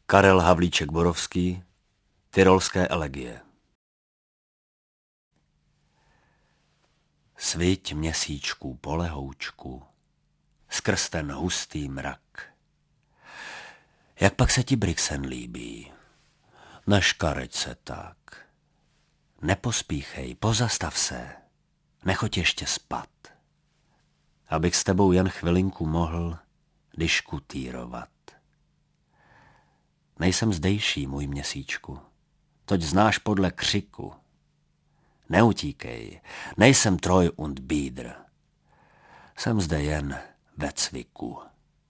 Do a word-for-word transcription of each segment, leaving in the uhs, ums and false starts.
Karel Havlíček Borovský, Tyrolské elegie. Sviť měsíčku po lehoučku, skrz ten hustý mrak. Jak pak se ti Brixen líbí? Neškareď se tak. Nepospíchej, pozastav se. Nechoď ještě spat. Abych s tebou jen chvilinku mohl diskutírovat. Nejsem zdejší, můj měsíčku, toť znáš podle křiku. Neutíkej, nejsem Troj und Bídr. Jsem zde jen ve cviku.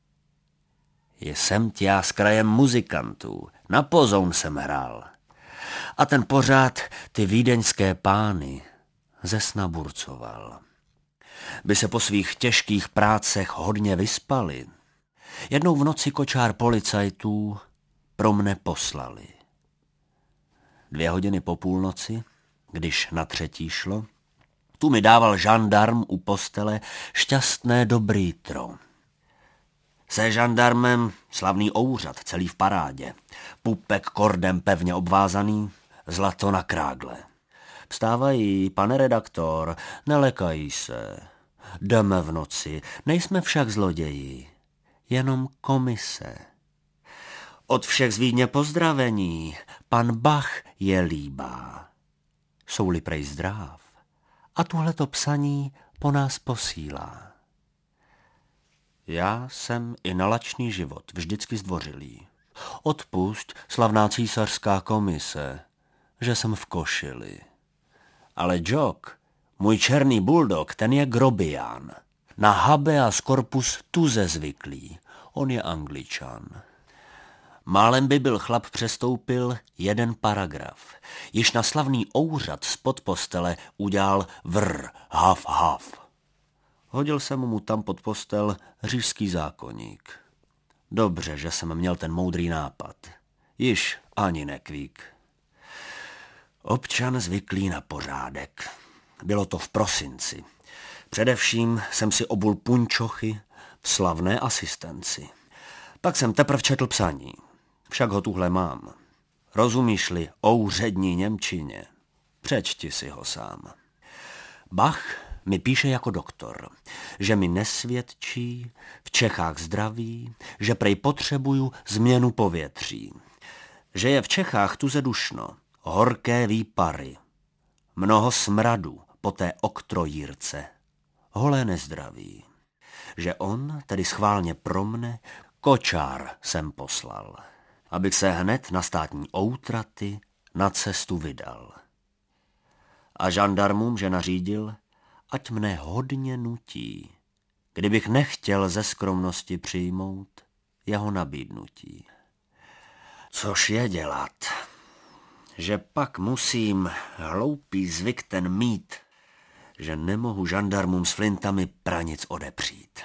Jsem tě s krajem muzikantů, na pozoun jsem hrál. A ten pořád ty vídeňské pány ze sna burcoval. By se po svých těžkých prácech hodně vyspali. Jednou v noci kočár policajtů pro mne poslali. Dvě hodiny po půlnoci, když na třetí šlo, tu mi dával žandarm u postele šťastné dobrý tro. Se žandarmem slavný ouřad, celý v parádě, pupek kordem pevně obvázaný, zlato na krágle. Vstávají, pane redaktor, nelekají se. Jdeme v noci, nejsme však zloději, jenom komise. Od všech z Vídně pozdravení, pan Bach je líbá. Jsou-li prej zdráv a tuhleto psaní po nás posílá. Já jsem i na lačný život vždycky zdvořilý. Odpusť, slavná císařská komise, že jsem v košili. Ale Jock, můj černý buldog, ten je grobián. Na habeas corpus tuze zvyklý, on je Angličan. Málem by byl chlap přestoupil jeden paragraf. Již na slavný ouřad spod postele udělal vrr, haf, haf. Hodil jsem mu tam pod postel říšský zákoník. Dobře, že jsem měl ten moudrý nápad. Již ani nekvík. Občan zvyklý na pořádek. Bylo to v prosinci. Především jsem si obul punčochy v slavné asistenci. Pak jsem teprv četl psaní. Však ho tuhle mám. Rozumíš-li ouřední němčině? Přečti si ho sám. Bach mi píše jako doktor, že mi nesvědčí, v Čechách zdraví, že prej potřebuju změnu povětří. Že je v Čechách tuze dušno, horké výpary, mnoho smradu po té oktrojírce, holé nezdraví. Že on, tedy schválně pro mne, kočár jsem poslal, abych se hned na státní outraty na cestu vydal. A žandarmům, že nařídil, ať mne hodně nutí, kdybych nechtěl ze skromnosti přijmout jeho nabídnutí. Což je dělat, že pak musím hloupý zvyk ten mít, že nemohu žandarmům s flintami pranic odepřít.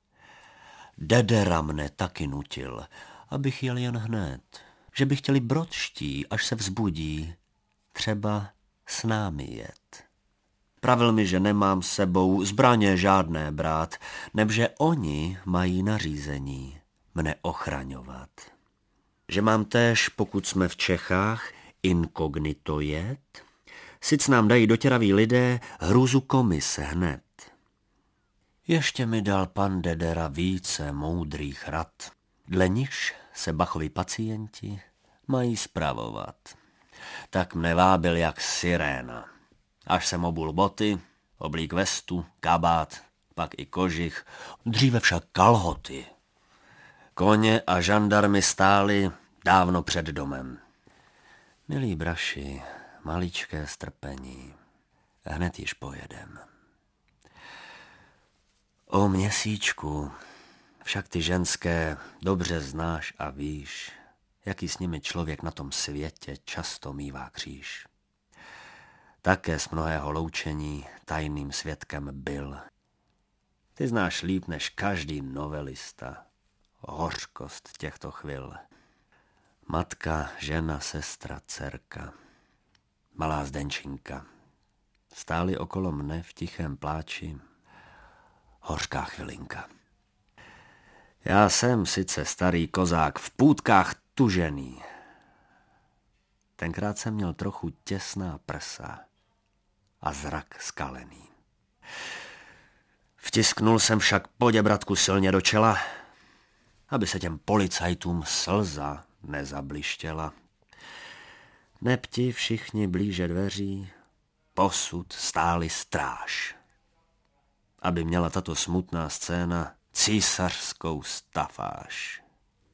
Dedera mne taky nutil, abych jel jen hned, že by chtěli brodští, až se vzbudí, třeba s námi jet. Pravil mi, že nemám s sebou zbraně žádné brát, nebže oni mají nařízení mne ochraňovat. Že mám též, pokud jsme v Čechách, inkognito jet, sic nám dají dotěraví lidé hrůzu komise hned. Ještě mi dal pan Dedera více moudrých rad, dle nichž se Bachovi pacienti mají spravovat. Tak mne vábil jak siréna. Až jsem obul boty, oblík vestu, kabát, pak i kožich, dříve však kalhoty. Koně a žandarmy stáli dávno před domem. Milí braši, maličké strpení, hned již pojedem. O měsíčku, však ty ženské dobře znáš a víš, jaký s nimi člověk na tom světě často mívá kříž. Také z mnohého loučení tajným svědkem byl. Ty znáš líp než každý novelista hořkost těchto chvil. Matka, žena, sestra, dcerka, malá Zdenčinka stáli okolo mne v tichém pláči. Hořká chvilinka. Já jsem sice starý kozák, v půtkách stužený. Tenkrát jsem měl trochu těsná prsa a zrak skalený. Vtisknul jsem však poděbratku silně do čela, aby se těm policajtům slza nezablištěla. Nepti všichni blíže dveří posud stáli stráž, aby měla tato smutná scéna císařskou stafáž.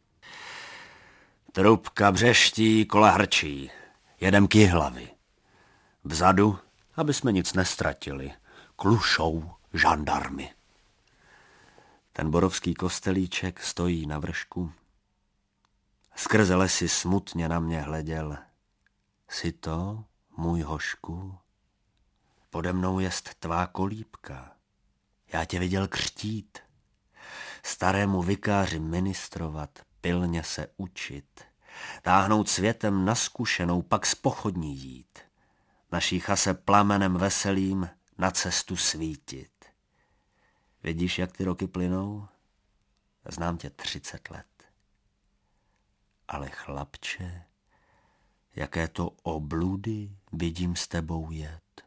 Trubka břeští, kola hrčí, jedem kyhlavy. Vzadu, aby jsme nic nestratili, klušou žandarmy. Ten borovský kostelíček stojí na vršku. Skrze lesy smutně na mě hleděl. Si to, můj hošku? Pode mnou jest tvá kolíbka. Já tě viděl křtít. Starému vikáři ministrovat, pilně se učit. Táhnout světem na zkušenou, pak z pochodní jít. Naší chase plamenem veselým na cestu svítit. Vidíš, jak ty roky plynou? Znám tě třicet let. Ale chlapče, jaké to obludy vidím s tebou jet.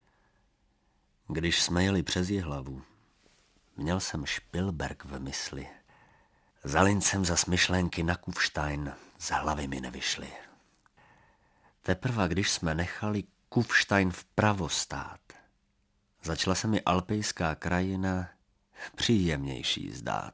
Když jsme jeli přes Jihlavu, měl jsem Špilberk v mysli. Za lincem zas myšlenky na Kufstein z hlavy mi nevyšly. Teprve, když jsme nechali Kufstein vpravo stát, začala se mi alpejská krajina příjemnější zdát.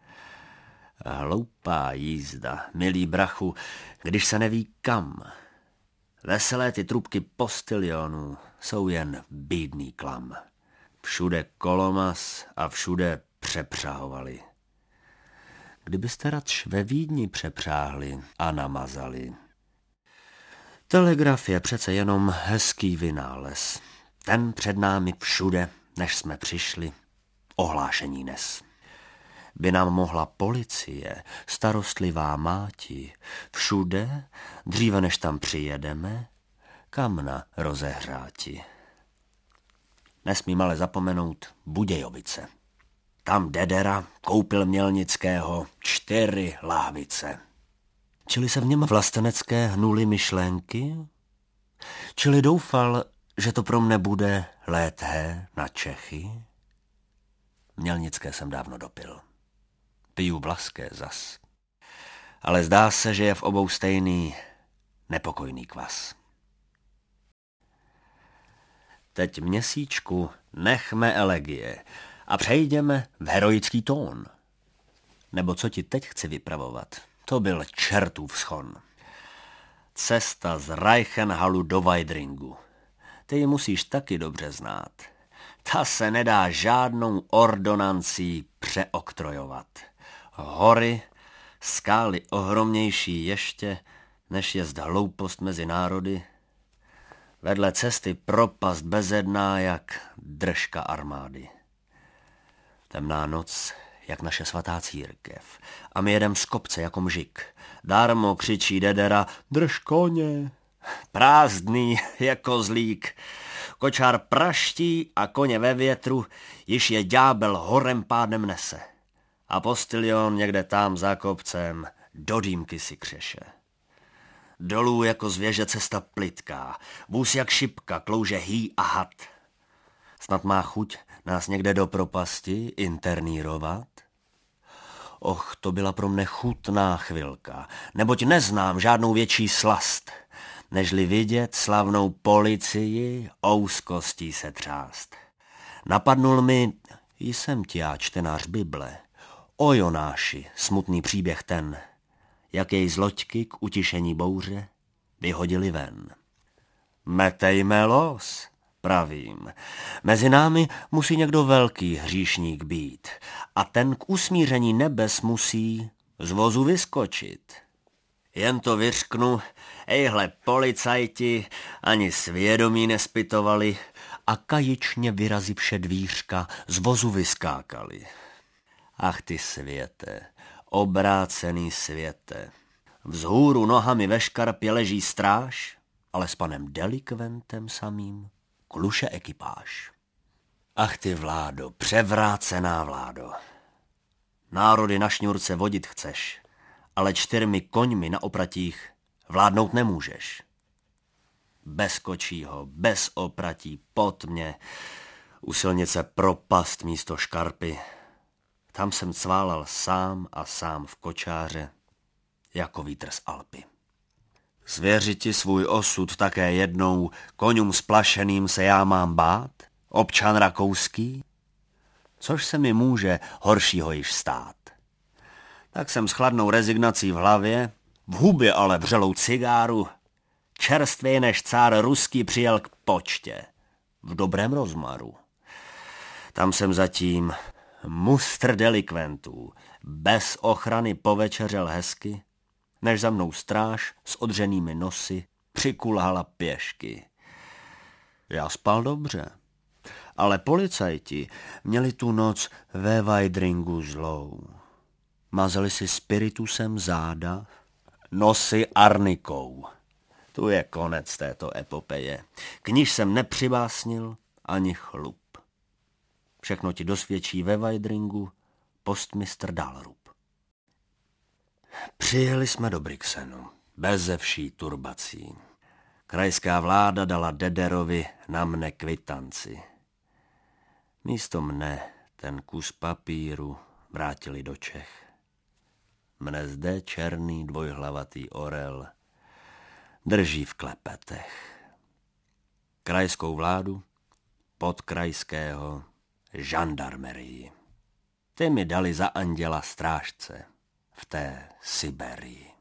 Hloupá jízda, milý brachu, když se neví kam. Veselé ty trubky postilionů jsou jen bídný klam. Všude kolomas a všude přepřahovali. Kdybyste radš ve Vídni přepřáhli a namazali. Telegraf je přece jenom hezký vynález. Ten před námi všude, než jsme přišli, ohlášení nes. By nám mohla policie, starostlivá máti, všude, dříve než tam přijedeme, kamna rozehráti. Nesmím ale zapomenout Budějovice. Tam Dedera koupil Mělnického čtyři láhvice. Čili se v něm vlastenecké hnuly myšlenky? Čili doufal, že to pro mne bude lété na Čechy? Mělnické jsem dávno dopil. Piju vlaské zas. Ale zdá se, že je v obou stejný nepokojný kvas. Teď měsíčku nechme elegie a přejdeme v heroický tón. Nebo co ti teď chci vypravovat, to byl čertův schon. Cesta z Reichenhallu do Weidringu. Ty ji musíš taky dobře znát. Ta se nedá žádnou ordonancí přeoktrojovat. Hory, skály ohromnější ještě, než jest hloupost mezi národy. Vedle cesty propast bezedná jak držka armády. Temná noc, jak naše svatá církev. A my jedem z kopce jako mžik. Darmo křičí Dedera, drž koně. Prázdný jako zlík. Kočár praští a koně ve větru, již je ďábel horem pádem nese. A postilion někde tam za kopcem do dýmky si křeše. Dolů jako zvěže cesta plitká, vůz jak šipka, klouže hý a had. Snad má chuť nás někde do propasti internírovat? Och, to byla pro mne chutná chvilka, neboť neznám žádnou větší slast, nežli vidět slavnou policii ouskostí se třást. Napadnul mi, jsem ti já čtenář Bible, o Jonáši, smutný příběh ten, jak jej z loďky k utišení bouře vyhodili ven. Metejme los, pravím. Mezi námi musí někdo velký hříšník být a ten k usmíření nebes musí z vozu vyskočit. Jen to vyřknu, ejhle policajti ani svědomí nespytovali a kajičně vyrazivše dvířka z vozu vyskákali. Ach ty světe, obrácený světe. Vzhůru nohami ve škarpě leží stráž, ale s panem delikventem samým kluše ekipáž. Ach ty vládo, převrácená vládo. Národy na šňůrce vodit chceš ale čtyřmi koňmi na opratích vládnout nemůžeš. Bez kočího, bez opratí, pod mě, u silnice propast místo škarpy. Tam jsem cválal sám a sám v kočáře, jako vítr z Alpy. Svěřiti svůj osud také jednou koňům splašeným se já mám bát? Občan rakouský? Což se mi může horšího již stát. Tak jsem s chladnou rezignací v hlavě, v hubě ale vřelou cigáru, čerstvě než cár ruský přijel k počtě, v dobrém rozmaru. Tam jsem zatím mustr delikventů, bez ochrany povečeřel hezky, než za mnou stráž s odřenými nosy přikulhala pěšky. Já spal dobře, ale policajti měli tu noc ve Weidringu zlou. Mazali si spiritusem záda, nosy arnikou. Tu je konec této epopeje. K níž jsem nepřibásnil ani chlup. Všechno ti dosvědčí ve Weidringu postmistr Dalrup. Přijeli jsme do Brixenu, beze vší turbací. Krajská vláda dala Dederovi na mne kvitanci. Místo mne ten kus papíru vrátili do Čech. Mne zde černý dvojhlavatý orel drží v klepetech. Krajskou vládu podkrajského žandarmerii. Ty mi dali za anděla strážce v té Siberii.